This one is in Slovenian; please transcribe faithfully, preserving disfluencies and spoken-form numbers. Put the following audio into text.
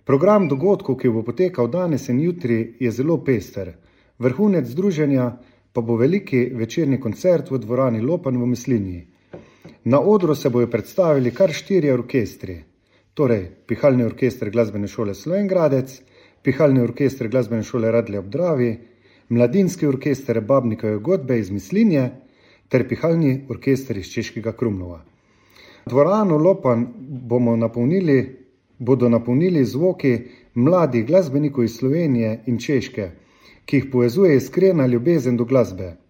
Program dogodkov, ki bo potekal danes in jutri, je zelo pester. Vrhunec združenja pa bo veliki večerni koncert v dvorani Lopan v Mislinji. Na odru se bojo predstavili kar štirje orkestri, torej Pihalni orkester Glasbene šole Slovenj Gradec, Pihalni orkester Glasbene šole Radlje ob Dravi, Mladinski orkester Babnikove godbe iz Mislinje ter Pihalni orkester iz Češkega Krumlova. Dvorano Lopan bomo napolnili, bodo napolnili zvoki mladih glasbenikov iz Slovenije in Češke, ki jih povezuje iskrena ljubezen do glasbe.